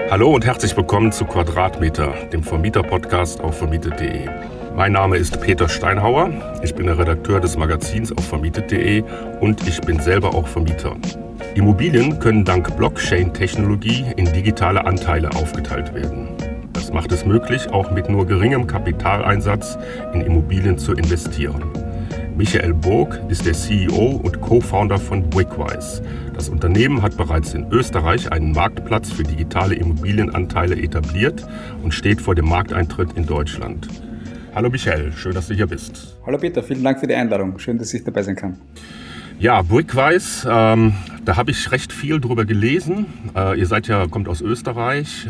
Hallo und herzlich willkommen zu Quadratmeter, dem Vermieter-Podcast auf vermietet.de. Mein Name ist Peter Steinhauer, ich bin der Redakteur des Magazins auf vermietet.de und ich bin selber auch Vermieter. Immobilien können dank Blockchain-Technologie in digitale Anteile aufgeteilt werden. Das macht es möglich, auch mit nur geringem Kapitaleinsatz in Immobilien zu investieren. Michael Burg ist der CEO und Co-Founder von Brickwise. Das Unternehmen hat bereits in Österreich einen Marktplatz für digitale Immobilienanteile etabliert und steht vor dem Markteintritt in Deutschland. Hallo Michael, schön, dass du hier bist. Hallo Peter, vielen Dank für die Einladung. Schön, dass ich dabei sein kann. Ja, Brickwise, da habe ich recht viel drüber gelesen. Ihr kommt aus Österreich.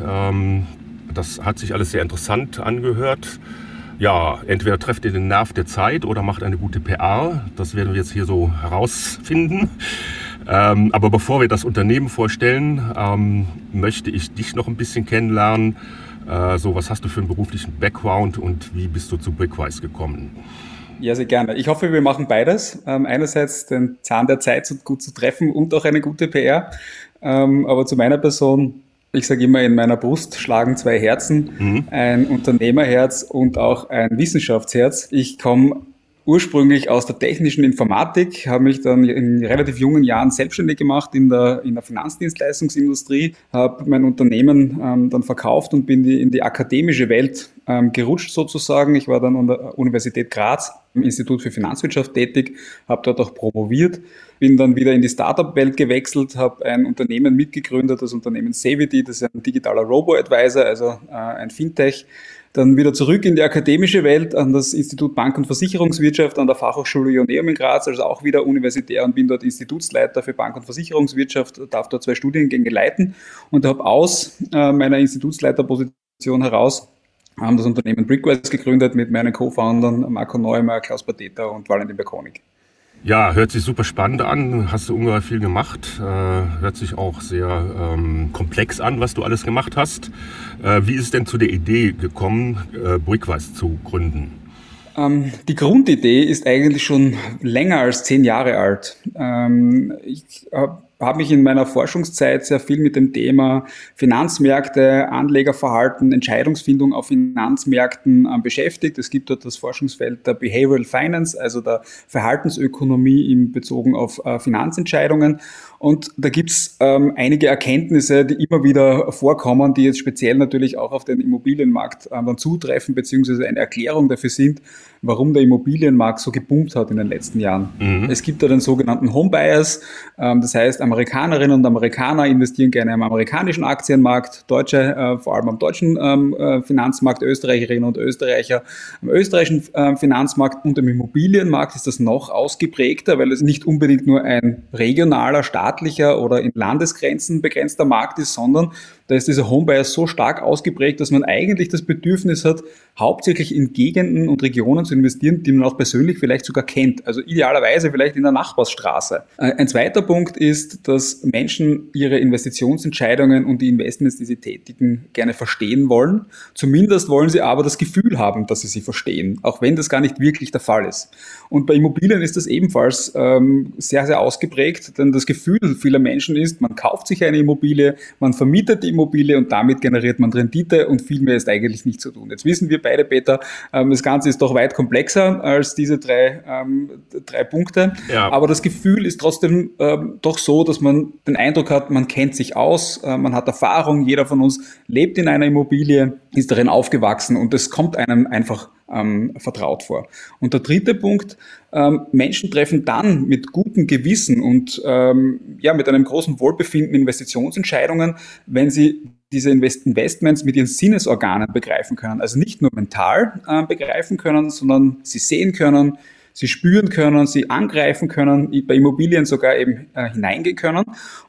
Das hat sich alles sehr interessant angehört. Ja, entweder trefft ihr den Nerv der Zeit oder macht eine gute PR. Das werden wir jetzt hier so herausfinden. Aber bevor wir das Unternehmen vorstellen, möchte ich dich noch ein bisschen kennenlernen. Was hast du für einen beruflichen Background und wie bist du zu Brickwise gekommen? Ja, sehr gerne. Ich hoffe, wir machen beides. Einerseits den Zahn der Zeit so gut zu treffen und auch eine gute PR. Aber zu meiner Person: Ich sage immer, in meiner Brust schlagen zwei Herzen, ein Unternehmerherz und auch ein Wissenschaftsherz. Ich komme ursprünglich aus der technischen Informatik, habe mich dann in relativ jungen Jahren selbstständig gemacht in der Finanzdienstleistungsindustrie, habe mein Unternehmen dann verkauft und bin in die akademische Welt gerutscht sozusagen. Ich war dann an der Universität Graz im Institut für Finanzwirtschaft tätig, habe dort auch promoviert, bin dann wieder in die Startup-Welt gewechselt, habe ein Unternehmen mitgegründet, das Unternehmen Savity, das ist ein digitaler Robo-Advisor, also ein Fintech. Dann wieder zurück in die akademische Welt, an das Institut Bank- und Versicherungswirtschaft an der Fachhochschule Joanneum in Graz, also auch wieder universitär, und bin dort Institutsleiter für Bank- und Versicherungswirtschaft, darf dort 2 Studiengänge leiten und habe aus meiner Institutsleiterposition heraus das Unternehmen Brickwise gegründet mit meinen Co-Foundern Marco Neumer, Klaus Badeta und Valentin Berkonig. Ja, hört sich super spannend an, hast du ungeheuer viel gemacht, hört sich auch sehr komplex an, was du alles gemacht hast. Wie ist es denn zu der Idee gekommen, Brickwise zu gründen? Die Grundidee ist eigentlich schon länger als 10 Jahre alt. Ich habe mich in meiner Forschungszeit sehr viel mit dem Thema Finanzmärkte, Anlegerverhalten, Entscheidungsfindung auf Finanzmärkten beschäftigt. Es gibt dort das Forschungsfeld der Behavioral Finance, also der Verhaltensökonomie bezogen auf Finanzentscheidungen. Und da gibt's einige Erkenntnisse, die immer wieder vorkommen, die jetzt speziell natürlich auch auf den Immobilienmarkt dann zutreffen, beziehungsweise eine Erklärung dafür sind, warum der Immobilienmarkt so geboomt hat in den letzten Jahren. Es gibt da den sogenannten Homebias, das heißt, Amerikanerinnen und Amerikaner investieren gerne am amerikanischen Aktienmarkt, Deutsche vor allem am deutschen Finanzmarkt, Österreicherinnen und Österreicher am österreichischen Finanzmarkt, und im Immobilienmarkt ist das noch ausgeprägter, weil es nicht unbedingt nur ein regionaler, staatlicher oder in Landesgrenzen begrenzter Markt ist, sondern da ist dieser Homebias so stark ausgeprägt, dass man eigentlich das Bedürfnis hat, hauptsächlich in Gegenden und Regionen zu investieren, die man auch persönlich vielleicht sogar kennt. Also idealerweise vielleicht in der Nachbarsstraße. Ein zweiter Punkt ist, dass Menschen ihre Investitionsentscheidungen und die Investments, die sie tätigen, gerne verstehen wollen. Zumindest wollen sie aber das Gefühl haben, dass sie verstehen, auch wenn das gar nicht wirklich der Fall ist. Und bei Immobilien ist das ebenfalls sehr, sehr ausgeprägt, denn das Gefühl vieler Menschen ist, man kauft sich eine Immobilie, man vermietet die Immobilie und damit generiert man Rendite, und viel mehr ist eigentlich nicht zu tun. Jetzt wissen wir beide, Peter, das Ganze ist doch weit komplexer als diese drei Punkte. Ja. Aber das Gefühl ist trotzdem doch so, dass man den Eindruck hat, man kennt sich aus, man hat Erfahrung, jeder von uns lebt in einer Immobilie, ist darin aufgewachsen, und es kommt einem einfach vertraut vor. Und der dritte Punkt: Menschen treffen dann mit gutem Gewissen und mit einem großen Wohlbefinden Investitionsentscheidungen, wenn sie diese Investments mit ihren Sinnesorganen begreifen können. Also nicht nur mental begreifen können, sondern sie sehen können, sie spüren können, sie angreifen können, bei Immobilien sogar eben hineingehen können.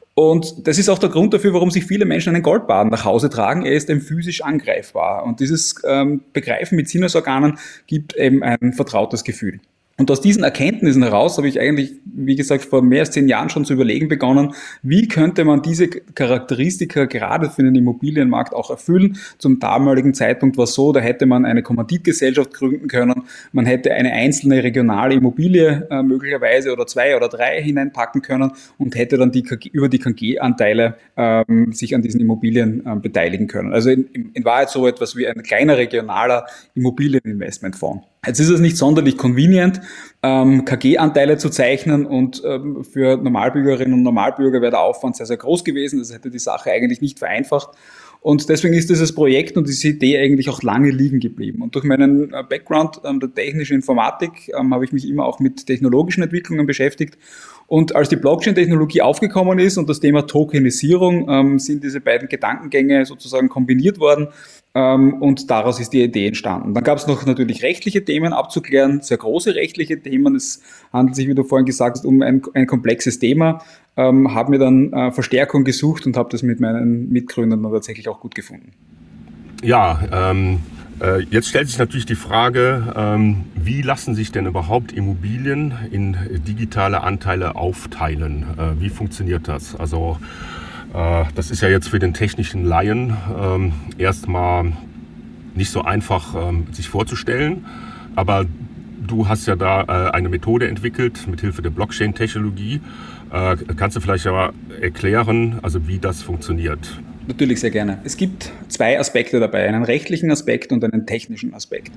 Und das ist auch der Grund dafür, warum sich viele Menschen einen Goldbarren nach Hause tragen. Er ist eben physisch angreifbar. Und dieses Begreifen mit Sinnesorganen gibt eben ein vertrautes Gefühl. Und aus diesen Erkenntnissen heraus habe ich eigentlich, wie gesagt, vor mehr als 10 Jahren schon zu überlegen begonnen, wie könnte man diese Charakteristika gerade für den Immobilienmarkt auch erfüllen. Zum damaligen Zeitpunkt war es so, da hätte man eine Kommanditgesellschaft gründen können, man hätte eine einzelne regionale Immobilie möglicherweise oder 2 oder 3 hineinpacken können und hätte dann über die KG-Anteile sich an diesen Immobilien beteiligen können. Also in Wahrheit so etwas wie ein kleiner regionaler Immobilieninvestmentfonds. Jetzt ist es nicht sonderlich convenient, KG-Anteile zu zeichnen und für Normalbürgerinnen und Normalbürger wäre der Aufwand sehr, sehr groß gewesen. Das hätte die Sache eigentlich nicht vereinfacht. Und deswegen ist dieses Projekt und diese Idee eigentlich auch lange liegen geblieben. Und durch meinen Background der technischen Informatik habe ich mich immer auch mit technologischen Entwicklungen beschäftigt. Und als die Blockchain-Technologie aufgekommen ist und das Thema Tokenisierung, sind diese beiden Gedankengänge sozusagen kombiniert worden. Und daraus ist die Idee entstanden. Dann gab es noch natürlich rechtliche Themen abzuklären, sehr große rechtliche Themen. Es handelt sich, wie du vorhin gesagt hast, um ein komplexes Thema. Habe mir dann Verstärkung gesucht und habe das mit meinen Mitgründern dann tatsächlich auch gut gefunden. Ja, jetzt stellt sich natürlich die Frage, wie lassen sich denn überhaupt Immobilien in digitale Anteile aufteilen? Wie funktioniert das? Also das ist ja jetzt für den technischen Laien erstmal nicht so einfach sich vorzustellen, aber du hast ja da eine Methode entwickelt mit Hilfe der Blockchain-Technologie. Kannst du vielleicht ja erklären, also wie das funktioniert? Natürlich sehr gerne. Es gibt 2 Aspekte dabei, einen rechtlichen Aspekt und einen technischen Aspekt.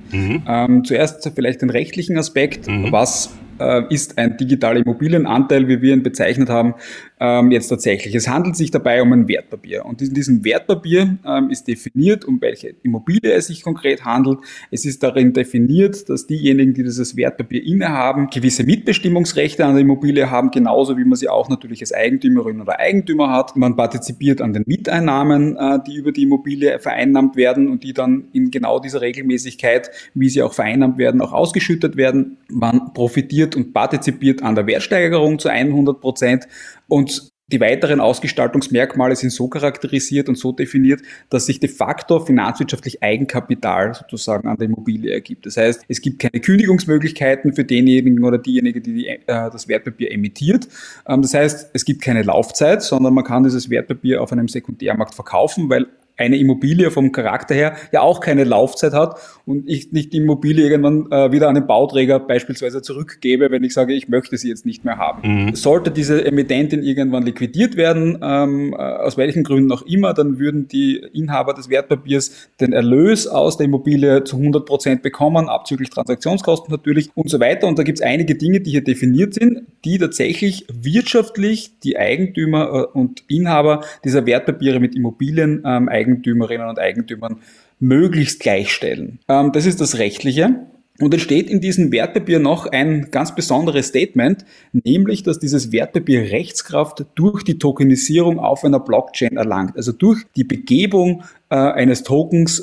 Zuerst vielleicht den rechtlichen Aspekt. Was ist ein digitaler Immobilienanteil, wie wir ihn bezeichnet haben, jetzt tatsächlich? Es handelt sich dabei um ein Wertpapier. Und in diesem Wertpapier ist definiert, um welche Immobilie es sich konkret handelt. Es ist darin definiert, dass diejenigen, die dieses Wertpapier innehaben, gewisse Mitbestimmungsrechte an der Immobilie haben, genauso wie man sie auch natürlich als Eigentümerin oder Eigentümer hat. Man partizipiert an den Mieteinnahmen, die über die Immobilie vereinnahmt werden und die dann in genau dieser Regelmäßigkeit, wie sie auch vereinnahmt werden, auch ausgeschüttet werden. Man profitiert und partizipiert an der Wertsteigerung zu 100%. Und die weiteren Ausgestaltungsmerkmale sind so charakterisiert und so definiert, dass sich de facto finanzwirtschaftlich Eigenkapital sozusagen an der Immobilie ergibt. Das heißt, es gibt keine Kündigungsmöglichkeiten für denjenigen oder diejenige, die das Wertpapier emittiert. Das heißt, es gibt keine Laufzeit, sondern man kann dieses Wertpapier auf einem Sekundärmarkt verkaufen, weil eine Immobilie vom Charakter her ja auch keine Laufzeit hat und ich nicht die Immobilie irgendwann wieder an den Bauträger beispielsweise zurückgebe, wenn ich sage, ich möchte sie jetzt nicht mehr haben. Sollte diese Emittentin irgendwann liquidiert werden, aus welchen Gründen auch immer, dann würden die Inhaber des Wertpapiers den Erlös aus der Immobilie zu 100% bekommen, abzüglich Transaktionskosten natürlich und so weiter. Und da gibt es einige Dinge, die hier definiert sind, die tatsächlich wirtschaftlich die Eigentümer und Inhaber dieser Wertpapiere mit Immobilien Eigentümerinnen und Eigentümern möglichst gleichstellen. Das ist das Rechtliche. Und es steht in diesem Wertpapier noch ein ganz besonderes Statement, nämlich, dass dieses Wertpapier Rechtskraft durch die Tokenisierung auf einer Blockchain erlangt. Also durch die Begebung eines Tokens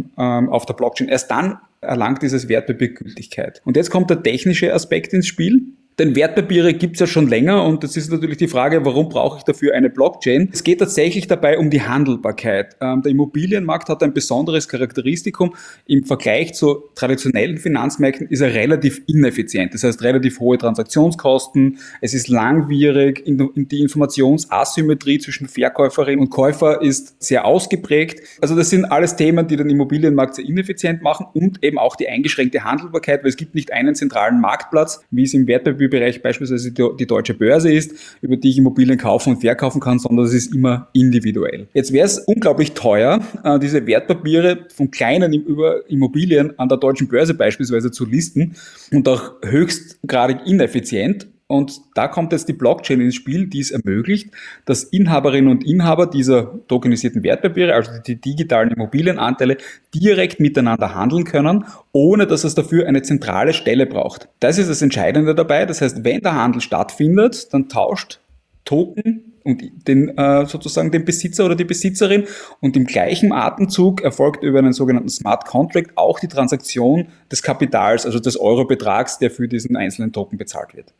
auf der Blockchain. Erst dann erlangt dieses Wertpapier Gültigkeit. Und jetzt kommt der technische Aspekt ins Spiel. Denn Wertpapiere gibt es ja schon länger und das ist natürlich die Frage, warum brauche ich dafür eine Blockchain? Es geht tatsächlich dabei um die Handelbarkeit. Der Immobilienmarkt hat ein besonderes Charakteristikum. Im Vergleich zu traditionellen Finanzmärkten ist er relativ ineffizient. Das heißt, relativ hohe Transaktionskosten, es ist langwierig, die Informationsasymmetrie zwischen Verkäuferin und Käufer ist sehr ausgeprägt. Also das sind alles Themen, die den Immobilienmarkt sehr ineffizient machen und eben auch die eingeschränkte Handelbarkeit, weil es gibt nicht einen zentralen Marktplatz, wie es im Wertpapierbereich beispielsweise die Deutsche Börse ist, über die ich Immobilien kaufen und verkaufen kann, sondern es ist immer individuell. Jetzt wäre es unglaublich teuer, diese Wertpapiere von kleinen Immobilien an der Deutschen Börse beispielsweise zu listen und auch höchstgradig ineffizient. Und da kommt jetzt die Blockchain ins Spiel, die es ermöglicht, dass Inhaberinnen und Inhaber dieser tokenisierten Wertpapiere, also die digitalen Immobilienanteile, direkt miteinander handeln können, ohne dass es dafür eine zentrale Stelle braucht. Das ist das Entscheidende dabei. Das heißt, wenn der Handel stattfindet, dann tauscht Token und sozusagen den Besitzer oder die Besitzerin und im gleichen Atemzug erfolgt über einen sogenannten Smart Contract auch die Transaktion des Kapitals, also des Eurobetrags, der für diesen einzelnen Token bezahlt wird.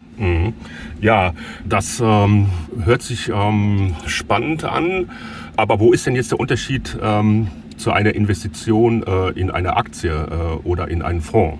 Ja, das hört sich spannend an, aber wo ist denn jetzt der Unterschied zu einer Investition in eine Aktie oder in einen Fonds?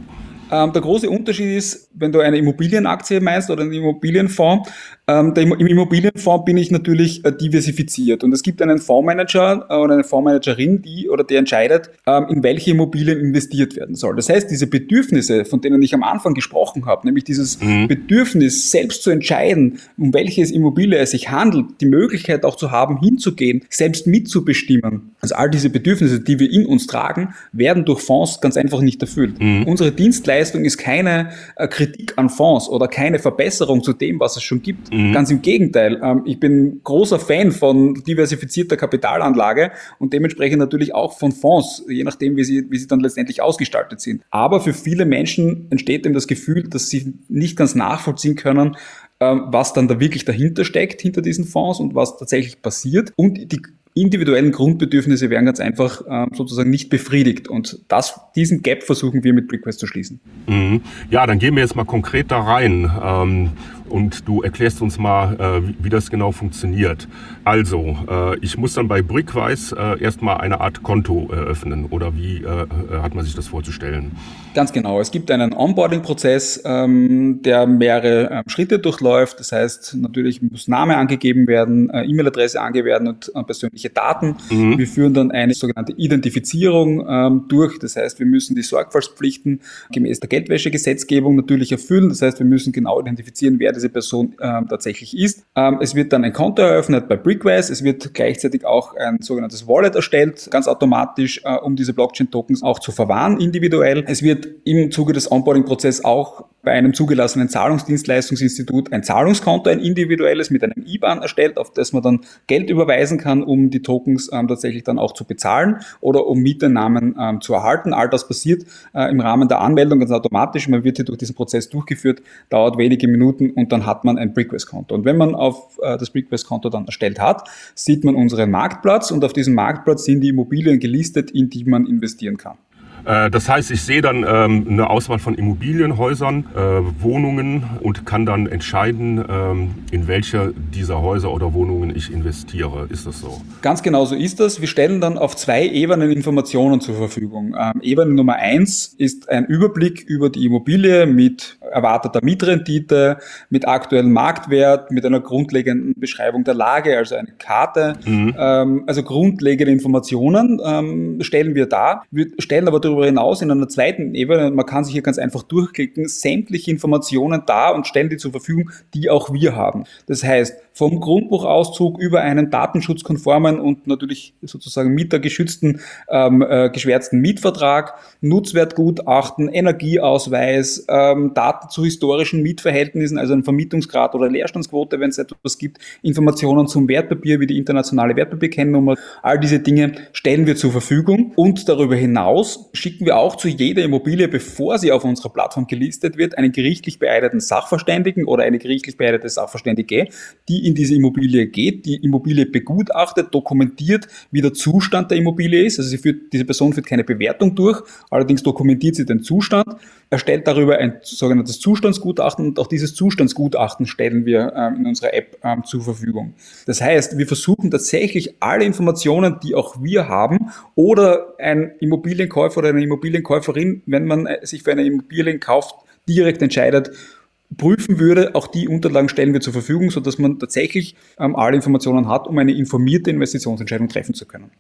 Der große Unterschied ist, wenn du eine Immobilienaktie meinst oder einen Immobilienfonds, im Immobilienfonds bin ich natürlich diversifiziert und es gibt einen Fondsmanager oder eine Fondsmanagerin, der entscheidet, in welche Immobilien investiert werden soll. Das heißt, diese Bedürfnisse, von denen ich am Anfang gesprochen habe, nämlich dieses Bedürfnis, selbst zu entscheiden, um welches Immobilie es sich handelt, die Möglichkeit auch zu haben, hinzugehen, selbst mitzubestimmen. Also all diese Bedürfnisse, die wir in uns tragen, werden durch Fonds ganz einfach nicht erfüllt. Unsere Dienstleistung ist keine Kritik an Fonds oder keine Verbesserung zu dem, was es schon gibt. Ganz im Gegenteil. Ich bin großer Fan von diversifizierter Kapitalanlage und dementsprechend natürlich auch von Fonds, je nachdem, wie sie dann letztendlich ausgestaltet sind. Aber für viele Menschen entsteht eben das Gefühl, dass sie nicht ganz nachvollziehen können, was dann da wirklich dahinter steckt, hinter diesen Fonds und was tatsächlich passiert. Und die individuellen Grundbedürfnisse werden ganz einfach sozusagen nicht befriedigt. Und diesen Gap versuchen wir mit Brickvest zu schließen. Ja, dann gehen wir jetzt mal konkret da rein. Und du erklärst uns mal, wie das genau funktioniert. Also, ich muss dann bei Brickwise erstmal eine Art Konto eröffnen. Oder wie hat man sich das vorzustellen? Ganz genau. Es gibt einen Onboarding-Prozess, der mehrere Schritte durchläuft. Das heißt, natürlich muss Name angegeben werden, E-Mail-Adresse angegeben werden und persönliche Daten. Wir führen dann eine sogenannte Identifizierung durch. Das heißt, wir müssen die Sorgfaltspflichten gemäß der Geldwäschegesetzgebung natürlich erfüllen. Das heißt, wir müssen genau identifizieren, wer diese Person tatsächlich ist. Es wird dann ein Konto eröffnet bei Brickwise. Es wird gleichzeitig auch ein sogenanntes Wallet erstellt, ganz automatisch, um diese Blockchain-Tokens auch zu verwahren individuell. Es wird im Zuge des Onboarding-Prozesses auch bei einem zugelassenen Zahlungsdienstleistungsinstitut ein Zahlungskonto, ein individuelles mit einem IBAN erstellt, auf das man dann Geld überweisen kann, um die Tokens tatsächlich dann auch zu bezahlen oder um Mieteinnahmen zu erhalten. All das passiert im Rahmen der Anmeldung ganz automatisch. Man wird hier durch diesen Prozess durchgeführt, dauert wenige Minuten und dann hat man ein Brickwise-Konto. Und wenn man auf das Brickwise-Konto dann erstellt hat, sieht man unseren Marktplatz und auf diesem Marktplatz sind die Immobilien gelistet, in die man investieren kann. Das heißt, ich sehe dann eine Auswahl von Immobilienhäusern, Wohnungen und kann dann entscheiden, in welche dieser Häuser oder Wohnungen ich investiere. Ist das so? Ganz genau so ist das. Wir stellen dann auf 2 Ebenen Informationen zur Verfügung. Ebene Nummer 1 ist ein Überblick über die Immobilie mit erwarteter Mietrendite, mit aktuellem Marktwert, mit einer grundlegenden Beschreibung der Lage, also eine Karte. Also grundlegende Informationen stellen wir dar. Wir stellen aber darüber hinaus in einer zweiten Ebene, man kann sich hier ganz einfach durchklicken, sämtliche Informationen dar und stellen die zur Verfügung, die auch wir haben. Das heißt, vom Grundbuchauszug über einen datenschutzkonformen und natürlich sozusagen mietergeschützten, geschwärzten Mietvertrag, Nutzwertgutachten, Energieausweis, Daten zu historischen Mietverhältnissen, also einen Vermietungsgrad oder Leerstandsquote, wenn es etwas gibt, Informationen zum Wertpapier wie die internationale Wertpapierkennnummer, all diese Dinge stellen wir zur Verfügung und darüber hinaus schicken wir auch zu jeder Immobilie, bevor sie auf unserer Plattform gelistet wird, einen gerichtlich beeideten Sachverständigen oder eine gerichtlich beeidete Sachverständige, die in diese Immobilie geht, die Immobilie begutachtet, dokumentiert, wie der Zustand der Immobilie ist. Also diese Person führt keine Bewertung durch, allerdings dokumentiert sie den Zustand, erstellt darüber ein sogenanntes Zustandsgutachten und auch dieses Zustandsgutachten stellen wir in unserer App zur Verfügung. Das heißt, wir versuchen tatsächlich alle Informationen, die auch wir haben oder ein Immobilienkäufer oder eine Immobilienkäuferin, wenn man sich für eine Immobilien kauft, direkt entscheidet, prüfen würde, auch die Unterlagen stellen wir zur Verfügung, sodass man tatsächlich alle Informationen hat, um eine informierte Investitionsentscheidung treffen zu können.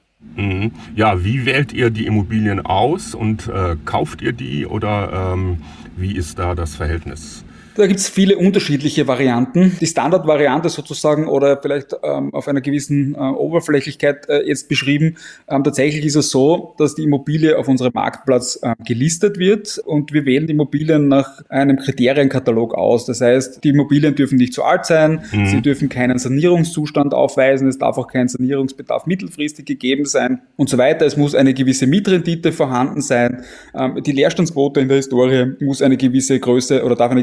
Ja, wie wählt ihr die Immobilien aus und kauft ihr die oder wie ist da das Verhältnis? Da gibt es viele unterschiedliche Varianten. Die Standardvariante sozusagen oder vielleicht auf einer gewissen Oberflächlichkeit jetzt beschrieben. Tatsächlich ist es so, dass die Immobilie auf unserem Marktplatz gelistet wird und wir wählen die Immobilien nach einem Kriterienkatalog aus. Das heißt, die Immobilien dürfen nicht zu alt sein, sie dürfen keinen Sanierungszustand aufweisen, es darf auch kein Sanierungsbedarf mittelfristig gegeben sein und so weiter. Es muss eine gewisse Mietrendite vorhanden sein. Die Leerstandsquote in der Historie muss eine gewisse Größe oder darf eine gewisse Größe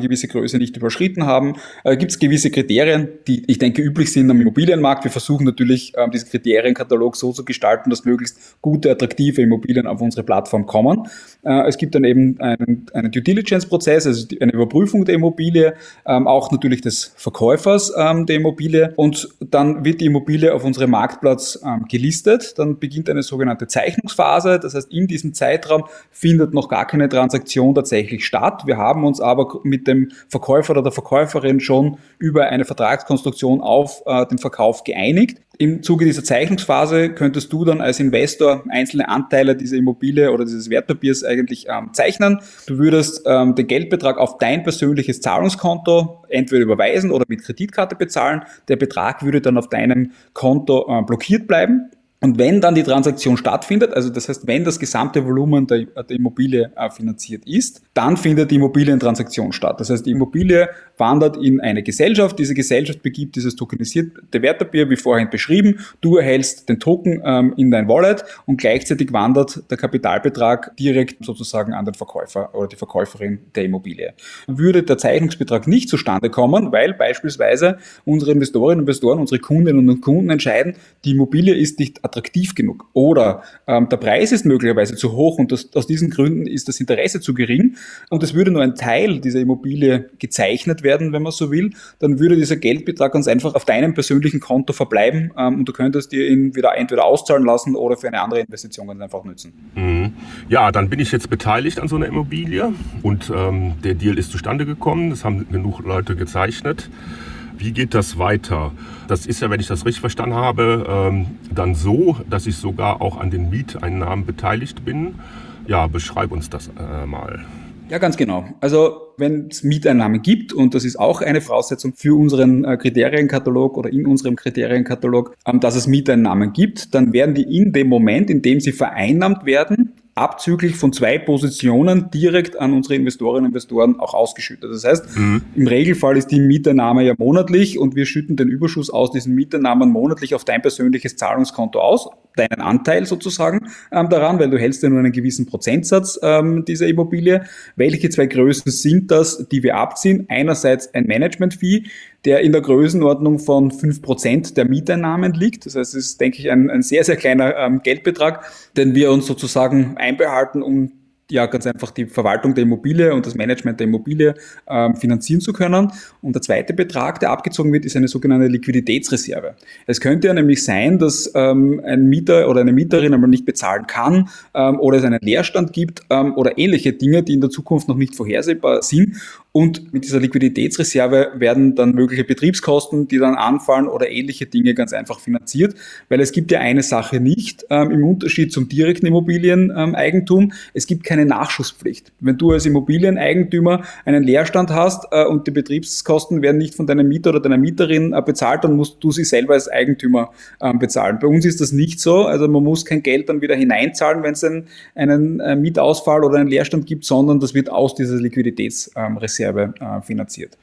Größe nicht überschritten haben. Gibt es gewisse Kriterien, die, ich denke, üblich sind am Immobilienmarkt. Wir versuchen natürlich, diesen Kriterienkatalog so zu gestalten, dass möglichst gute, attraktive Immobilien auf unsere Plattform kommen. Es gibt dann eben einen Due Diligence-Prozess, also eine Überprüfung der Immobilie, auch natürlich des Verkäufers der Immobilie, und dann wird die Immobilie auf unserem Marktplatz gelistet. Dann beginnt eine sogenannte Zeichnungsphase. Das heißt, in diesem Zeitraum findet noch gar keine Transaktion tatsächlich statt. Wir haben uns aber mit dem Verkäufer oder der Verkäuferin schon über eine Vertragskonstruktion auf den Verkauf geeinigt. Im Zuge dieser Zeichnungsphase könntest du dann als Investor einzelne Anteile dieser Immobilie oder dieses Wertpapiers eigentlich zeichnen. Du würdest den Geldbetrag auf dein persönliches Zahlungskonto entweder überweisen oder mit Kreditkarte bezahlen. Der Betrag würde dann auf deinem Konto blockiert bleiben. Und wenn dann die Transaktion stattfindet, also das heißt, wenn das gesamte Volumen der Immobilie finanziert ist, dann findet die Immobilientransaktion statt. Das heißt, die Immobilie wandert in eine Gesellschaft. Diese Gesellschaft begibt dieses tokenisierte Wertpapier, wie vorhin beschrieben. Du erhältst den Token in dein Wallet und gleichzeitig wandert der Kapitalbetrag direkt sozusagen an den Verkäufer oder die Verkäuferin der Immobilie. Würde der Zeichnungsbetrag nicht zustande kommen, weil beispielsweise unsere Investorinnen und Investoren, unsere Kundinnen und Kunden entscheiden, die Immobilie ist nicht attraktiv genug oder der Preis ist möglicherweise zu hoch und aus diesen Gründen ist das Interesse zu gering und es würde nur ein Teil dieser Immobilie gezeichnet werden, wenn man so will, dann würde dieser Geldbetrag ganz einfach auf deinem persönlichen Konto verbleiben und du könntest dir ihn wieder entweder auszahlen lassen oder für eine andere Investition ganz einfach nutzen. Ja, dann bin ich jetzt beteiligt an so einer Immobilie und der Deal ist zustande gekommen, das haben genug Leute gezeichnet. Wie geht das weiter? Das ist ja, wenn ich das richtig verstanden habe, dann so, dass ich sogar auch an den Mieteinnahmen beteiligt bin. Ja, beschreib uns das mal. Ja, ganz genau. Also wenn es Mieteinnahmen gibt, und das ist auch eine Voraussetzung für unseren Kriterienkatalog oder in unserem Kriterienkatalog, dass es Mieteinnahmen gibt, dann werden die in dem Moment, in dem sie vereinnahmt werden, abzüglich von 2 Positionen direkt an unsere Investorinnen und Investoren auch ausgeschüttet. Das heißt, im Regelfall ist die Mieteinnahme ja monatlich und wir schütten den Überschuss aus diesen Mieteinnahmen monatlich auf dein persönliches Zahlungskonto aus, deinen Anteil sozusagen daran, weil du hältst ja nur einen gewissen Prozentsatz dieser Immobilie. Welche 2 Größen sind das, die wir abziehen? Einerseits ein Management-Fee, der in der Größenordnung von 5% der Mieteinnahmen liegt. Das heißt, es ist, denke ich, ein sehr, sehr kleiner Geldbetrag, den wir uns sozusagen einbehalten, um ja ganz einfach die Verwaltung der Immobilie und das Management der Immobilie finanzieren zu können. Und der zweite Betrag, der abgezogen wird, ist eine sogenannte Liquiditätsreserve. Es könnte ja nämlich sein, dass ein Mieter oder eine Mieterin einmal nicht bezahlen kann oder es einen Leerstand gibt oder ähnliche Dinge, die in der Zukunft noch nicht vorhersehbar sind. Und mit dieser Liquiditätsreserve werden dann mögliche Betriebskosten, die dann anfallen oder ähnliche Dinge ganz einfach finanziert. Weil es gibt ja eine Sache nicht, im Unterschied zum direkten Immobilieneigentum, es gibt keine Nachschusspflicht. Wenn du als Immobilieneigentümer einen Leerstand hast und die Betriebskosten werden nicht von deinem Mieter oder deiner Mieterin bezahlt, dann musst du sie selber als Eigentümer bezahlen. Bei uns ist das nicht so, also man muss kein Geld dann wieder hineinzahlen, wenn es einen Mietausfall oder einen Leerstand gibt, sondern das wird aus dieser Liquiditätsreserve finanziert.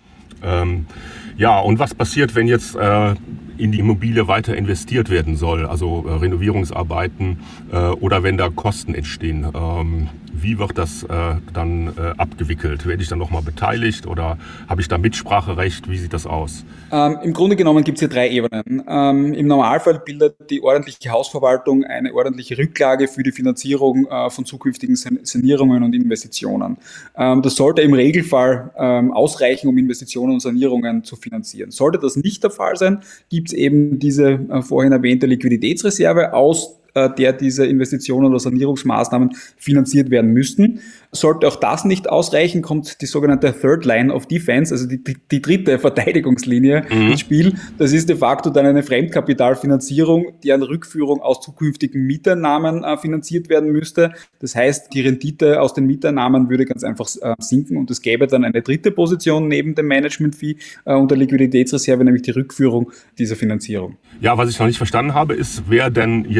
Ja, und was passiert, wenn jetzt in die Immobilie weiter investiert werden soll, also Renovierungsarbeiten oder wenn da Kosten entstehen? Wie wird das dann abgewickelt? Werde ich dann nochmal beteiligt oder habe ich da Mitspracherecht? Wie sieht das aus? Im Grunde genommen gibt es hier 3 Ebenen. Im Normalfall bildet die ordentliche Hausverwaltung eine ordentliche Rücklage für die Finanzierung von zukünftigen Sanierungen und Investitionen. Das sollte im Regelfall ausreichen, um Investitionen und Sanierungen zu finanzieren. Sollte das nicht der Fall sein, gibt es eben diese vorhin erwähnte Liquiditätsreserve, aus der diese Investitionen oder Sanierungsmaßnahmen finanziert werden müssten. Sollte auch das nicht ausreichen, kommt die sogenannte Third Line of Defense, also die dritte Verteidigungslinie ins Spiel. Das ist de facto dann eine Fremdkapitalfinanzierung, deren Rückführung aus zukünftigen Mieteinnahmen finanziert werden müsste. Das heißt, die Rendite aus den Mieteinnahmen würde ganz einfach sinken und es gäbe dann eine dritte Position neben dem Management-Fee und der Liquiditätsreserve, nämlich die Rückführung dieser Finanzierung. Ja, was ich noch nicht verstanden habe, ist, wer denn jetzt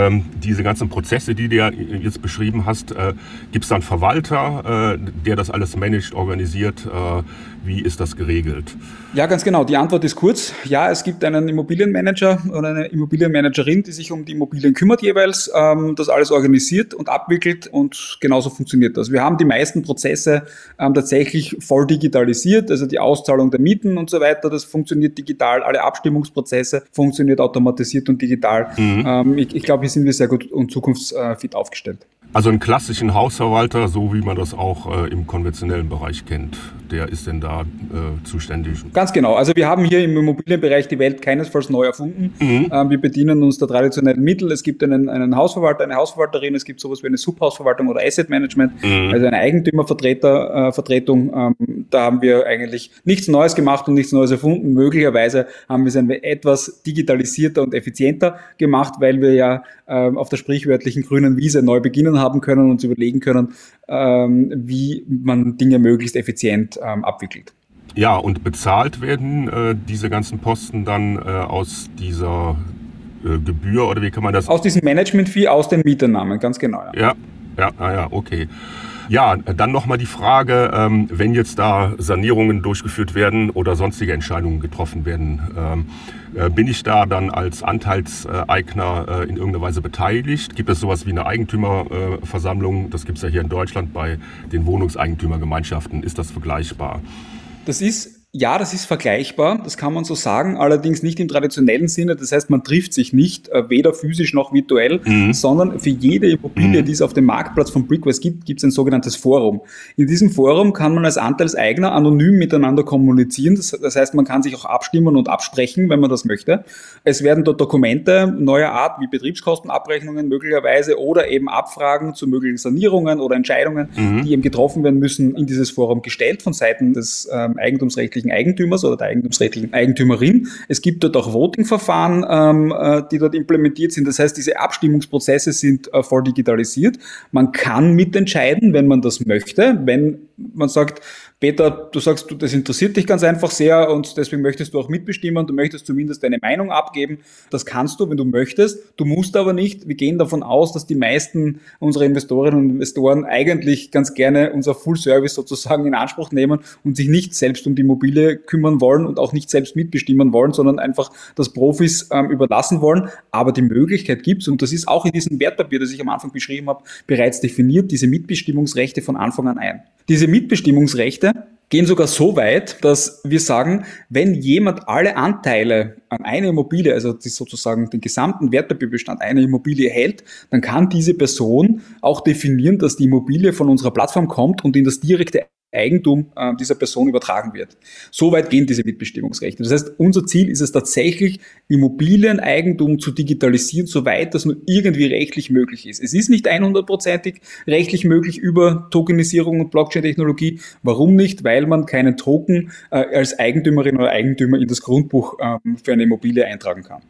diese ganzen Prozesse, die du ja jetzt beschrieben hast, gibt es da einen Verwalter, der das alles managt, organisiert? Wie ist das geregelt? Ja, ganz genau. Die Antwort ist kurz. Ja, es gibt einen Immobilienmanager oder eine Immobilienmanagerin, die sich um die Immobilien kümmert jeweils, das alles organisiert und abwickelt, und genauso funktioniert das. Wir haben die meisten Prozesse tatsächlich voll digitalisiert, also die Auszahlung der Mieten und so weiter, das funktioniert digital, alle Abstimmungsprozesse funktioniert automatisiert und digital. Ich glaube, hier sind wir sehr gut und zukunftsfit aufgestellt. Also einen klassischen Hausverwalter, so wie man das auch im konventionellen Bereich kennt, der ist denn da zuständig? Ganz genau. Also wir haben hier im Immobilienbereich die Welt keinesfalls neu erfunden. Wir bedienen uns der traditionellen Mittel. Es gibt einen Hausverwalter, eine Hausverwalterin, es gibt sowas wie eine Subhausverwaltung oder Asset Management, also eine Eigentümervertretung. Da haben wir eigentlich nichts Neues gemacht und nichts Neues erfunden. Möglicherweise haben wir es etwas digitalisierter und effizienter gemacht, weil wir ja auf der sprichwörtlichen grünen Wiese neu beginnen haben können und uns überlegen können, wie man Dinge möglichst effizient abwickelt. Ja, und bezahlt werden diese ganzen Posten dann aus dieser Gebühr, oder wie kann man das? Aus diesem Management-Fee, aus den Mieteinnahmen, ganz genau. Ja, okay. Ja, dann nochmal die Frage, wenn jetzt da Sanierungen durchgeführt werden oder sonstige Entscheidungen getroffen werden, bin ich da dann als Anteilseigner in irgendeiner Weise beteiligt? Gibt es sowas wie eine Eigentümerversammlung? Das gibt es ja hier in Deutschland bei den Wohnungseigentümergemeinschaften. Ist das vergleichbar? Das ist vergleichbar, das kann man so sagen, allerdings nicht im traditionellen Sinne. Das heißt, man trifft sich nicht, weder physisch noch virtuell, sondern für jede Immobilie, die es auf dem Marktplatz von Brickwise gibt, gibt es ein sogenanntes Forum. In diesem Forum kann man als Anteilseigner anonym miteinander kommunizieren. Das heißt, man kann sich auch abstimmen und absprechen, wenn man das möchte. Es werden dort Dokumente neuer Art wie Betriebskostenabrechnungen möglicherweise oder eben Abfragen zu möglichen Sanierungen oder Entscheidungen, die eben getroffen werden müssen, in dieses Forum gestellt von Seiten des eigentumsrechtlichen Eigentümers oder der eigentumsrechtlichen Eigentümerin. Es gibt dort auch Voting-Verfahren, die dort implementiert sind. Das heißt, diese Abstimmungsprozesse sind voll digitalisiert. Man kann mitentscheiden, wenn man das möchte. Wenn man sagt, Peter, du sagst, das interessiert dich ganz einfach sehr und deswegen möchtest du auch mitbestimmen, du möchtest zumindest deine Meinung abgeben. Das kannst du, wenn du möchtest. Du musst aber nicht. Wir gehen davon aus, dass die meisten unserer Investorinnen und Investoren eigentlich ganz gerne unser Full-Service sozusagen in Anspruch nehmen und sich nicht selbst um die Immobilie kümmern wollen und auch nicht selbst mitbestimmen wollen, sondern einfach das Profis überlassen wollen. Aber die Möglichkeit gibt es, und das ist auch in diesem Wertpapier, das ich am Anfang beschrieben habe, bereits definiert, diese Mitbestimmungsrechte von Anfang an ein. Diese Mitbestimmungsrechte gehen sogar so weit, dass wir sagen, wenn jemand alle Anteile an einer Immobilie, also sozusagen den gesamten Wertpapierbestand einer Immobilie hält, dann kann diese Person auch definieren, dass die Immobilie von unserer Plattform kommt und in das direkte Eigentum dieser Person übertragen wird. So weit gehen diese Mitbestimmungsrechte. Das heißt, unser Ziel ist es tatsächlich, Immobilieneigentum zu digitalisieren, soweit das nur irgendwie rechtlich möglich ist. Es ist nicht 100%ig rechtlich möglich über Tokenisierung und Blockchain-Technologie. Warum nicht? Weil man keinen Token als Eigentümerin oder Eigentümer in das Grundbuch für eine Immobilie eintragen kann.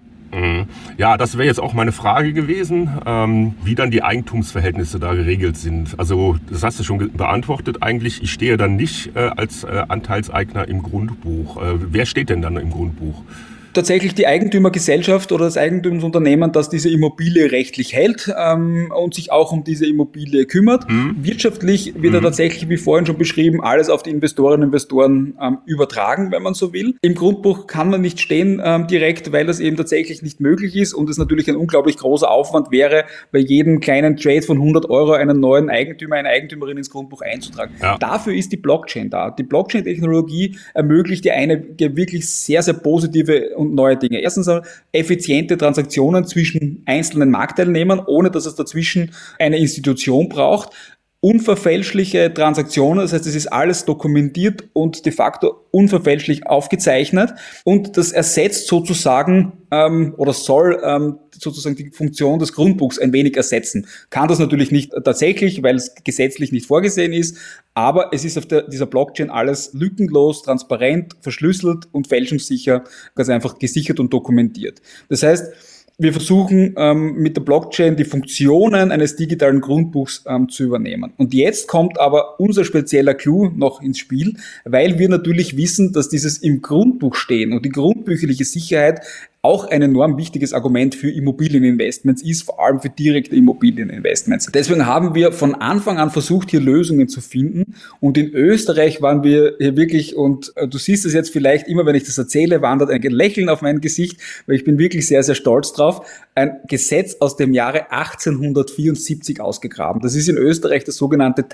Ja, das wäre jetzt auch meine Frage gewesen, wie dann die Eigentumsverhältnisse da geregelt sind. Also das hast du schon beantwortet eigentlich. Ich stehe dann nicht als Anteilseigner im Grundbuch. Wer steht denn dann im Grundbuch? Tatsächlich die Eigentümergesellschaft oder das Eigentumsunternehmen, das diese Immobilie rechtlich hält und sich auch um diese Immobilie kümmert. Wirtschaftlich wird tatsächlich, wie vorhin schon beschrieben, alles auf die Investorinnen und Investoren übertragen, wenn man so will. Im Grundbuch kann man nicht stehen direkt, weil das eben tatsächlich nicht möglich ist und es natürlich ein unglaublich großer Aufwand wäre, bei jedem kleinen Trade von 100 € einen neuen Eigentümer, eine Eigentümerin ins Grundbuch einzutragen. Ja. Dafür ist die Blockchain da. Die Blockchain-Technologie ermöglicht ja eine wirklich sehr, sehr positive und neue Dinge. Erstens effiziente Transaktionen zwischen einzelnen Marktteilnehmern, ohne dass es dazwischen eine Institution braucht. Unverfälschliche Transaktionen, das heißt, es ist alles dokumentiert und de facto unverfälschlich aufgezeichnet und das ersetzt sozusagen oder soll sozusagen die Funktion des Grundbuchs ein wenig ersetzen. Kann das natürlich nicht tatsächlich, weil es gesetzlich nicht vorgesehen ist, aber es ist auf dieser Blockchain alles lückenlos, transparent, verschlüsselt und fälschungssicher, ganz einfach gesichert und dokumentiert. Das heißt, wir versuchen mit der Blockchain die Funktionen eines digitalen Grundbuchs zu übernehmen. Und jetzt kommt aber unser spezieller Clou noch ins Spiel, weil wir natürlich wissen, dass dieses im Grundbuch stehen und die grundbücherliche Sicherheit auch ein enorm wichtiges Argument für Immobilieninvestments ist, vor allem für direkte Immobilieninvestments. Deswegen haben wir von Anfang an versucht, hier Lösungen zu finden. Und in Österreich waren wir hier wirklich, und du siehst es jetzt vielleicht immer, wenn ich das erzähle, wandert ein Lächeln auf mein Gesicht, weil ich bin wirklich sehr, sehr stolz drauf, ein Gesetz aus dem Jahre 1874 ausgegraben. Das ist in Österreich das sogenannte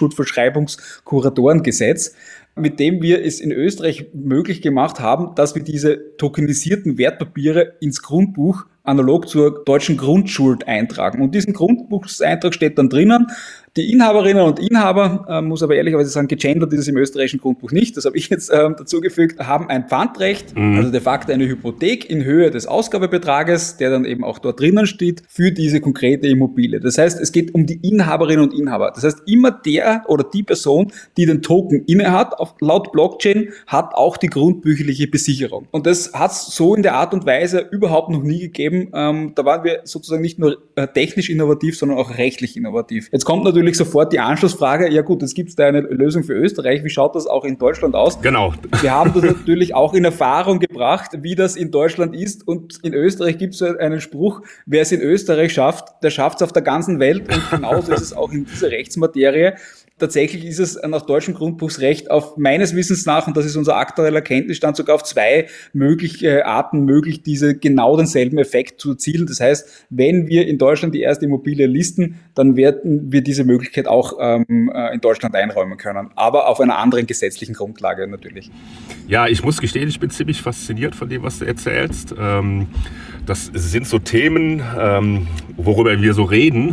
Teilschuldverschreibungskuratorengesetz, mit dem wir es in Österreich möglich gemacht haben, dass wir diese tokenisierten Wertpapiere ins Grundbuch analog zur deutschen Grundschuld eintragen. Und diesen Grundbuchseintrag steht dann drinnen, die Inhaberinnen und Inhaber, muss aber ehrlicherweise sagen, gegendert ist es im österreichischen Grundbuch nicht, das habe ich jetzt dazugefügt, haben ein Pfandrecht, also de facto eine Hypothek in Höhe des Ausgabebetrages, der dann eben auch dort drinnen steht, für diese konkrete Immobilie. Das heißt, es geht um die Inhaberinnen und Inhaber. Das heißt, immer der oder die Person, die den Token innehat, laut Blockchain, hat auch die grundbücherliche Besicherung. Und das hat es so in der Art und Weise überhaupt noch nie gegeben. Da waren wir sozusagen nicht nur technisch innovativ, sondern auch rechtlich innovativ. Jetzt kommt natürlich sofort die Anschlussfrage, ja gut, jetzt gibt es da eine Lösung für Österreich, wie schaut das auch in Deutschland aus? Genau. Wir haben das natürlich auch in Erfahrung gebracht, wie das in Deutschland ist, und in Österreich gibt es einen Spruch, wer es in Österreich schafft, der schafft es auf der ganzen Welt, und genauso ist es auch in dieser Rechtsmaterie. Tatsächlich ist es nach deutschem Grundbuchsrecht auf meines Wissens nach, und das ist unser aktueller Kenntnisstand, sogar auf 2 mögliche Arten möglich, genau denselben Effekt zu erzielen. Das heißt, wenn wir in Deutschland die erste Immobilie listen, dann werden wir diese Möglichkeit auch in Deutschland einräumen können, aber auf einer anderen gesetzlichen Grundlage natürlich. Ja, ich muss gestehen, ich bin ziemlich fasziniert von dem, was du erzählst. Das sind so Themen, worüber wir so reden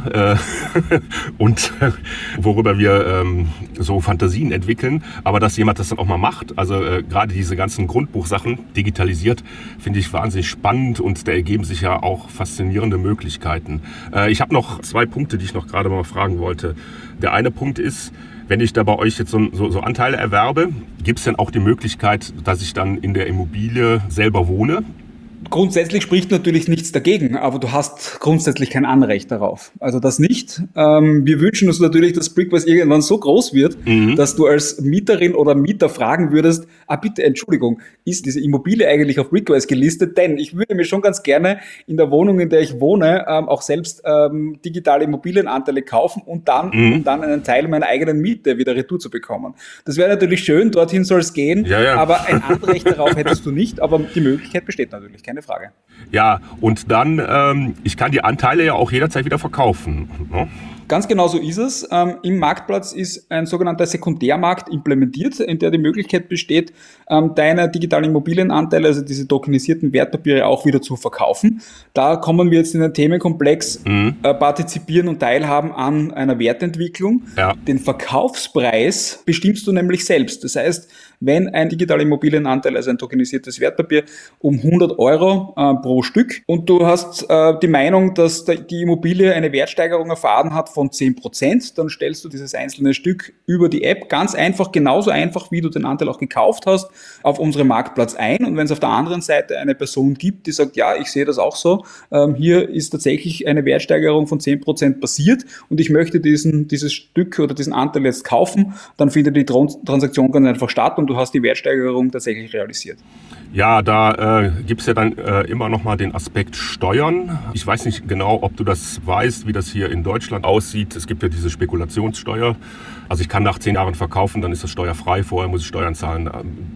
und worüber wir so Fantasien entwickeln. Aber dass jemand das dann auch mal macht, also gerade diese ganzen Grundbuchsachen digitalisiert, finde ich wahnsinnig spannend, und da ergeben sich ja auch faszinierende Möglichkeiten. Ich habe noch 2 Punkte, die ich noch gerade mal fragen wollte. Der eine Punkt ist, wenn ich da bei euch jetzt so Anteile erwerbe, gibt es denn auch die Möglichkeit, dass ich dann in der Immobilie selber wohne? Grundsätzlich spricht natürlich nichts dagegen, aber du hast grundsätzlich kein Anrecht darauf. Also das nicht. Wir wünschen uns natürlich, dass Brickwise irgendwann so groß wird, dass du als Mieterin oder Mieter fragen würdest, bitte, Entschuldigung, ist diese Immobilie eigentlich auf Brickwise gelistet? Denn ich würde mir schon ganz gerne in der Wohnung, in der ich wohne, auch selbst digitale Immobilienanteile kaufen und dann, um dann einen Teil meiner eigenen Miete wieder retour zu bekommen. Das wäre natürlich schön, dorthin soll es gehen, aber ein Anrecht darauf hättest du nicht, aber die Möglichkeit besteht natürlich, keine Frage. Ja, und dann, ich kann die Anteile ja auch jederzeit wieder verkaufen, ne? Ganz genau so ist es. Im Marktplatz ist ein sogenannter Sekundärmarkt implementiert, in der die Möglichkeit besteht, deine digitalen Immobilienanteile, also diese tokenisierten Wertpapiere, auch wieder zu verkaufen. Da kommen wir jetzt in den Themenkomplex partizipieren und teilhaben an einer Wertentwicklung. Ja. Den Verkaufspreis bestimmst du nämlich selbst. Das heißt, wenn ein digitaler Immobilienanteil, also ein tokenisiertes Wertpapier, um 100 Euro pro Stück, und du hast die Meinung, dass die Immobilie eine Wertsteigerung erfahren hat von 10%, dann stellst du dieses einzelne Stück über die App ganz einfach, genauso einfach, wie du den Anteil auch gekauft hast, auf unserem Marktplatz ein. Und wenn es auf der anderen Seite eine Person gibt, die sagt, ja, ich sehe das auch so, hier ist tatsächlich eine Wertsteigerung von 10% passiert und ich möchte dieses Stück oder diesen Anteil jetzt kaufen, dann findet die Transaktion ganz einfach statt und du hast die Wertsteigerung tatsächlich realisiert. Ja, da gibt es ja dann immer noch mal den Aspekt Steuern. Ich weiß nicht genau, ob du das weißt, wie das hier in Deutschland aussieht. Es gibt ja diese Spekulationssteuer. Also ich kann nach 10 Jahren verkaufen, dann ist das steuerfrei. Vorher muss ich Steuern zahlen.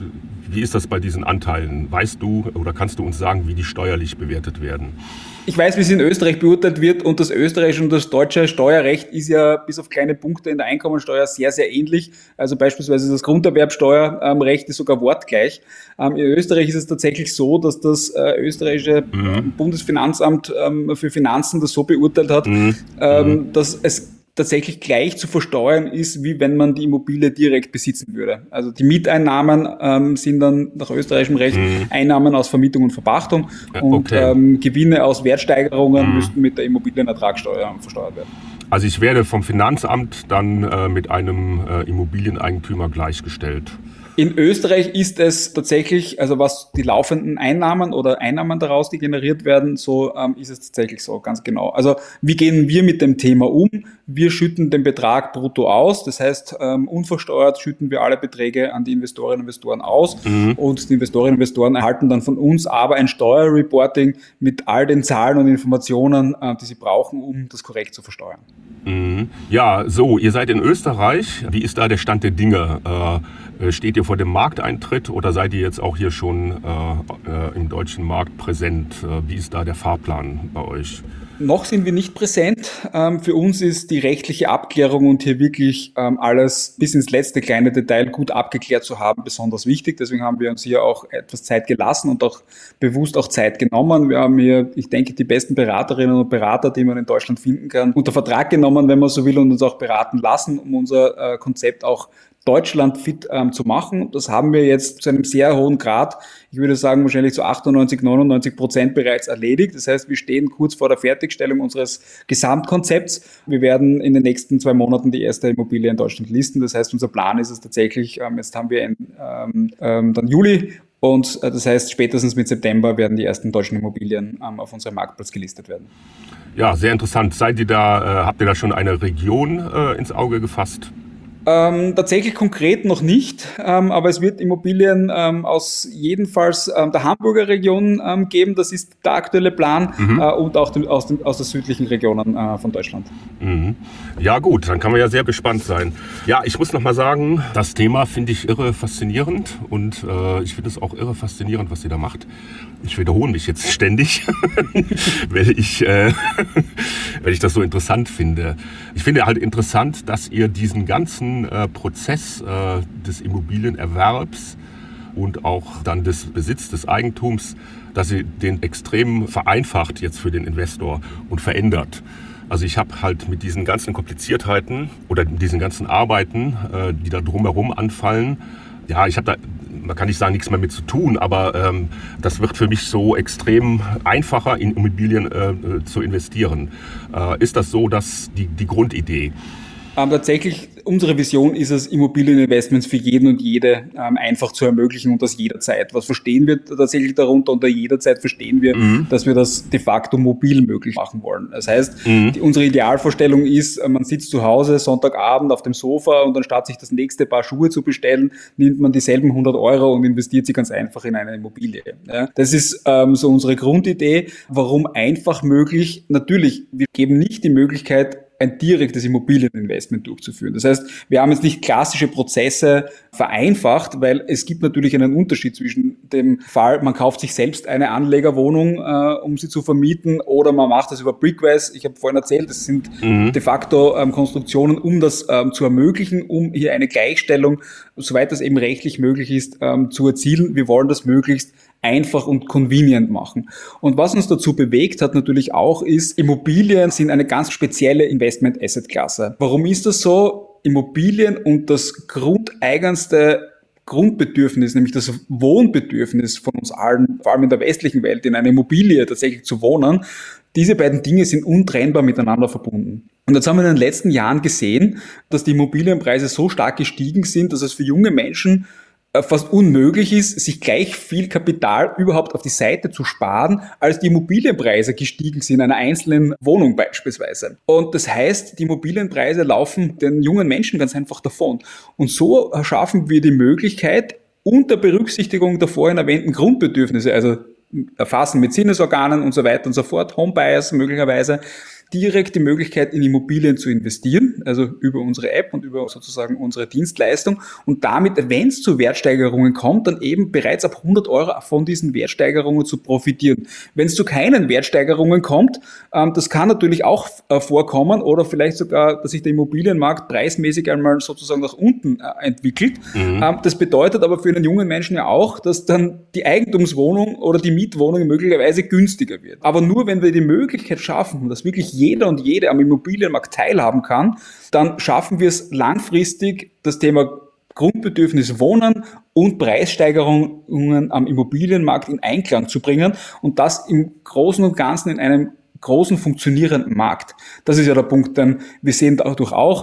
Wie ist das bei diesen Anteilen? Weißt du oder kannst du uns sagen, wie die steuerlich bewertet werden? Ich weiß, wie es in Österreich beurteilt wird, und das österreichische und das deutsche Steuerrecht ist ja bis auf kleine Punkte in der Einkommensteuer sehr, sehr ähnlich. Also beispielsweise das Grunderwerbsteuerrecht ist sogar wortgleich. In Österreich ist es tatsächlich so, dass das österreichische Bundesfinanzamt für Finanzen das so beurteilt hat, dass es tatsächlich gleich zu versteuern ist, wie wenn man die Immobilie direkt besitzen würde. Also die Mieteinnahmen sind dann nach österreichischem Recht Einnahmen aus Vermietung und Verpachtung und Gewinne aus Wertsteigerungen müssten mit der Immobilienertragssteuer versteuert werden. Also ich werde vom Finanzamt dann mit einem Immobilieneigentümer gleichgestellt. In Österreich ist es tatsächlich, also was die laufenden Einnahmen oder Einnahmen daraus, die generiert werden, so ist es tatsächlich so, ganz genau. Also wie gehen wir mit dem Thema um? Wir schütten den Betrag brutto aus, das heißt unversteuert schütten wir alle Beträge an die Investorinnen und Investoren aus und die Investorinnen und Investoren erhalten dann von uns aber ein Steuerreporting mit all den Zahlen und Informationen, die sie brauchen, um das korrekt zu versteuern. Ja, so, ihr seid in Österreich. Wie ist da der Stand der Dinge? Steht ihr vor dem Markteintritt oder seid ihr jetzt auch hier schon im deutschen Markt präsent? Wie ist da der Fahrplan bei euch? Noch sind wir nicht präsent. Für uns ist die rechtliche Abklärung und hier wirklich alles bis ins letzte kleine Detail gut abgeklärt zu haben besonders wichtig. Deswegen haben wir uns hier auch etwas Zeit gelassen und auch bewusst auch Zeit genommen. Wir haben hier, ich denke, die besten Beraterinnen und Berater, die man in Deutschland finden kann, unter Vertrag genommen, wenn man so will, und uns auch beraten lassen, um unser Konzept auch Deutschland fit zu machen. Das haben wir jetzt zu einem sehr hohen Grad, ich würde sagen wahrscheinlich zu 98-99% bereits erledigt. Das heißt, wir stehen kurz vor der Fertigstellung unseres Gesamtkonzepts. Wir werden in den nächsten 2 Monaten die erste Immobilie in Deutschland listen. Das heißt, unser Plan ist es tatsächlich, jetzt haben wir dann Juli, und das heißt, spätestens mit September werden die ersten deutschen Immobilien auf unserem Marktplatz gelistet werden. Ja, sehr interessant. Habt ihr da schon eine Region ins Auge gefasst? Tatsächlich konkret noch nicht, aber es wird Immobilien aus jedenfalls der Hamburger Region geben, das ist der aktuelle Plan, und auch aus den südlichen Regionen von Deutschland. Ja gut, dann kann man ja sehr gespannt sein. Ja, ich muss nochmal sagen, das Thema finde ich irre faszinierend und ich finde es auch irre faszinierend, was ihr da macht. Ich wiederhole mich jetzt ständig, weil ich das so interessant finde. Ich finde halt interessant, dass ihr diesen ganzen Prozess des Immobilienerwerbs und auch dann des Besitz des Eigentums, dass ihr den extrem vereinfacht jetzt für den Investor und verändert. Also ich habe halt mit diesen ganzen Kompliziertheiten oder diesen ganzen Arbeiten, die da drumherum anfallen, ja, ich habe da, man kann nicht sagen, nichts mehr mit zu tun, aber das wird für mich so extrem einfacher, in Immobilien zu investieren. Ist das so, dass die Grundidee? Tatsächlich, unsere Vision ist es, Immobilieninvestments für jeden und jede einfach zu ermöglichen und das jederzeit. Was verstehen wir tatsächlich darunter? Unter jederzeit verstehen wir, dass wir das de facto mobil möglich machen wollen. Das heißt, unsere Idealvorstellung ist, man sitzt zu Hause Sonntagabend auf dem Sofa und anstatt sich das nächste Paar Schuhe zu bestellen, nimmt man dieselben 100 Euro und investiert sie ganz einfach in eine Immobilie. Ja, das ist so unsere Grundidee. Warum einfach möglich? Natürlich, wir geben nicht die Möglichkeit, ein direktes Immobilieninvestment durchzuführen. Das heißt, wir haben jetzt nicht klassische Prozesse vereinfacht, weil es gibt natürlich einen Unterschied zwischen dem Fall, man kauft sich selbst eine Anlegerwohnung, um sie zu vermieten, oder man macht das über Brickwise. Ich habe vorhin erzählt, das sind de facto Konstruktionen, um das zu ermöglichen, um hier eine Gleichstellung, soweit das eben rechtlich möglich ist, zu erzielen. Wir wollen das möglichst einfach und convenient machen. Und was uns dazu bewegt hat natürlich auch ist, Immobilien sind eine ganz spezielle Investment-Asset-Klasse. Warum ist das so? Immobilien und das grundeigenste Grundbedürfnis, nämlich das Wohnbedürfnis von uns allen, vor allem in der westlichen Welt, in einer Immobilie tatsächlich zu wohnen, diese beiden Dinge sind untrennbar miteinander verbunden. Und jetzt haben wir in den letzten Jahren gesehen, dass die Immobilienpreise so stark gestiegen sind, dass es für junge Menschen fast unmöglich ist, sich gleich viel Kapital überhaupt auf die Seite zu sparen, als die Immobilienpreise gestiegen sind, einer einzelnen Wohnung beispielsweise. Und das heißt, die Immobilienpreise laufen den jungen Menschen ganz einfach davon. Und so schaffen wir die Möglichkeit, unter Berücksichtigung der vorhin erwähnten Grundbedürfnisse, also Erfassen mit Sinnesorganen und so weiter und so fort, Homebuyers möglicherweise, direkt die Möglichkeit, in Immobilien zu investieren, also über unsere App und über sozusagen unsere Dienstleistung, und damit, wenn es zu Wertsteigerungen kommt, dann eben bereits ab 100 Euro von diesen Wertsteigerungen zu profitieren. Wenn es zu keinen Wertsteigerungen kommt, das kann natürlich auch vorkommen, oder vielleicht sogar, dass sich der Immobilienmarkt preismäßig einmal sozusagen nach unten entwickelt. Das bedeutet aber für einen jungen Menschen ja auch, dass dann die Eigentumswohnung oder die Mietwohnung möglicherweise günstiger wird. Aber nur wenn wir die Möglichkeit schaffen, dass wirklich jeder und jede am Immobilienmarkt teilhaben kann, dann schaffen wir es langfristig, das Thema Grundbedürfnis Wohnen und Preissteigerungen am Immobilienmarkt in Einklang zu bringen, und das im Großen und Ganzen in einem großen funktionierenden Markt. Das ist ja der Punkt, denn wir sehen dadurch auch,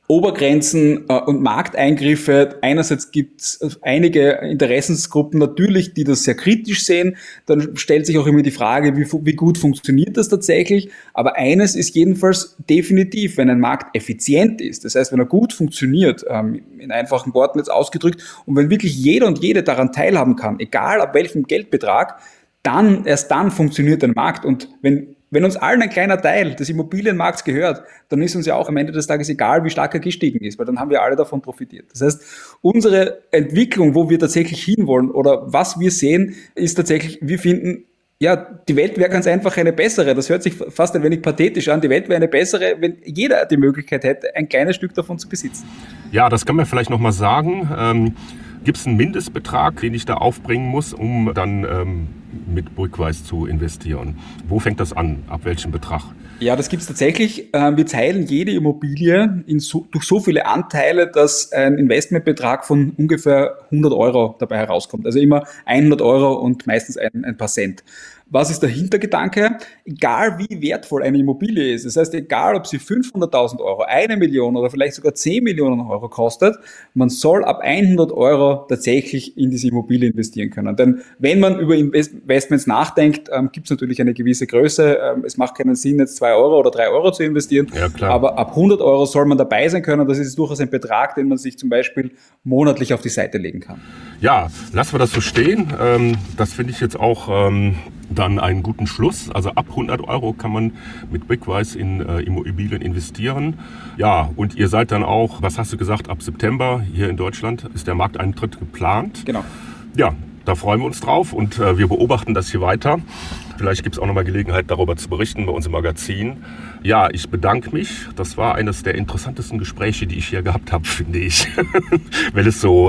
Obergrenzen und Markteingriffe. Einerseits gibt es einige Interessensgruppen natürlich, die das sehr kritisch sehen. Dann stellt sich auch immer die Frage, wie gut funktioniert das tatsächlich. Aber eines ist jedenfalls definitiv, wenn ein Markt effizient ist, das heißt, wenn er gut funktioniert, in einfachen Worten jetzt ausgedrückt, und wenn wirklich jeder und jede daran teilhaben kann, egal ab welchem Geldbetrag, erst dann funktioniert ein Markt. Und wenn uns allen ein kleiner Teil des Immobilienmarkts gehört, dann ist uns ja auch am Ende des Tages egal, wie stark er gestiegen ist, weil dann haben wir alle davon profitiert. Das heißt, unsere Entwicklung, wo wir tatsächlich hinwollen oder was wir sehen, ist tatsächlich, wir finden, ja, die Welt wäre ganz einfach eine bessere. Das hört sich fast ein wenig pathetisch an. Die Welt wäre eine bessere, wenn jeder die Möglichkeit hätte, ein kleines Stück davon zu besitzen. Ja, das kann man vielleicht nochmal sagen. Gibt es einen Mindestbetrag, den ich da aufbringen muss, um dann mit Brickwise zu investieren? Wo fängt das an? Ab welchem Betrag? Ja, das gibt's tatsächlich. Wir teilen jede Immobilie durch so viele Anteile, dass ein Investmentbetrag von ungefähr 100 Euro dabei herauskommt. Also immer 100 Euro und meistens ein paar Cent. Was ist der Hintergedanke? Egal wie wertvoll eine Immobilie ist, das heißt, egal ob sie 500.000 Euro, 1 Million oder vielleicht sogar 10 Millionen Euro kostet, man soll ab 100 Euro tatsächlich in diese Immobilie investieren können. Denn wenn man über Investments nachdenkt, gibt es natürlich eine gewisse Größe. Es macht keinen Sinn, jetzt 2 Euro oder 3 Euro zu investieren. Ja, klar. Aber ab 100 Euro soll man dabei sein können. Das ist durchaus ein Betrag, den man sich zum Beispiel monatlich auf die Seite legen kann. Ja, lassen wir das so stehen. Das finde ich jetzt auch dann einen guten Schluss. Also ab 100 Euro kann man mit Brickwise in Immobilien investieren. Ja, und ihr seid dann auch, was hast du gesagt, ab September hier in Deutschland ist der Markteintritt geplant. Genau. Ja, da freuen wir uns drauf und wir beobachten das hier weiter. Vielleicht gibt es auch nochmal Gelegenheit, darüber zu berichten bei uns im Magazin. Ja, ich bedanke mich. Das war eines der interessantesten Gespräche, die ich hier gehabt habe, finde ich. Weil es so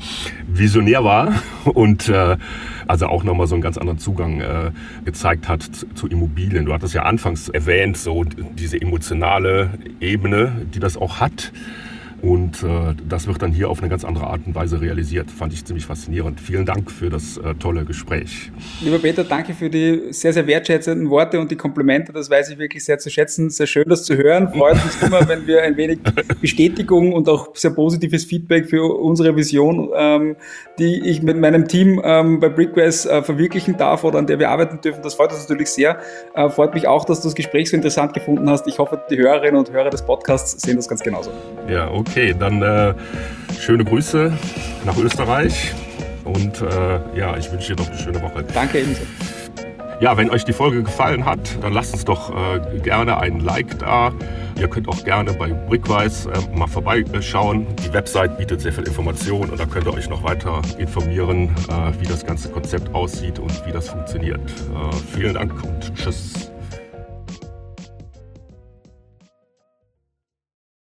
visionär war und also auch nochmal so einen ganz anderen Zugang gezeigt hat zu Immobilien. Du hattest ja anfangs erwähnt, so diese emotionale Ebene, die das auch hat. Und das wird dann hier auf eine ganz andere Art und Weise realisiert. Fand ich ziemlich faszinierend. Vielen Dank für das tolle Gespräch. Lieber Peter, danke für die sehr, sehr wertschätzenden Worte und die Komplimente. Das weiß ich wirklich sehr zu schätzen. Sehr schön, das zu hören. Freut uns immer, wenn wir ein wenig Bestätigung und auch sehr positives Feedback für unsere Vision, die ich mit meinem Team bei Brickwise verwirklichen darf oder an der wir arbeiten dürfen. Das freut uns natürlich sehr. Freut mich auch, dass du das Gespräch so interessant gefunden hast. Ich hoffe, die Hörerinnen und Hörer des Podcasts sehen das ganz genauso. Ja, okay, dann schöne Grüße nach Österreich und ja, ich wünsche dir noch eine schöne Woche. Danke ebenso. Ja, wenn euch die Folge gefallen hat, dann lasst uns doch gerne einen Like da. Ihr könnt auch gerne bei Brickwise mal vorbeischauen. Die Website bietet sehr viel Information und da könnt ihr euch noch weiter informieren, wie das ganze Konzept aussieht und wie das funktioniert. Vielen Dank und tschüss.